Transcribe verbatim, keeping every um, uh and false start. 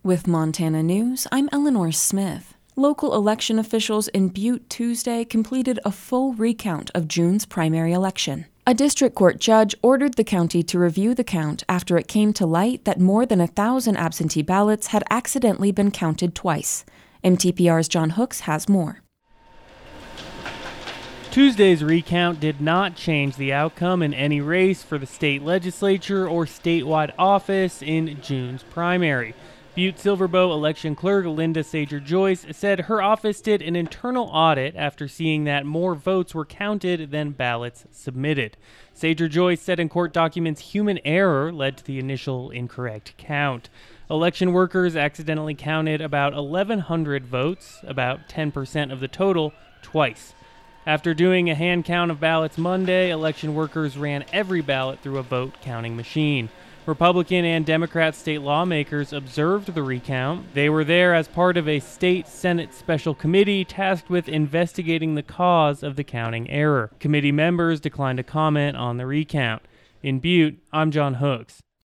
With Montana News, I'm Eleanor Smith. Local election officials in Butte Tuesday completed a full recount of June's primary election. A district court judge ordered the county to review the count after it came to light that more than a thousand absentee ballots had accidentally been counted twice. M T P R's John Hooks has more. Tuesday's recount did not change the outcome in any race for the state legislature or statewide office in June's primary. Butte Silverbow election clerk Linda Sager-Joyce said her office did an internal audit after seeing that more votes were counted than ballots submitted. Sager-Joyce said in court documents human error led to the initial incorrect count. Election workers accidentally counted about eleven hundred votes, about ten percent of the total, twice. After doing a hand count of ballots Monday, election workers ran every ballot through a vote counting machine. Republican and Democrat state lawmakers observed the recount. They were there as part of a state Senate special committee tasked with investigating the cause of the counting error. Committee members declined to comment on the recount. In Butte, I'm John Hooks.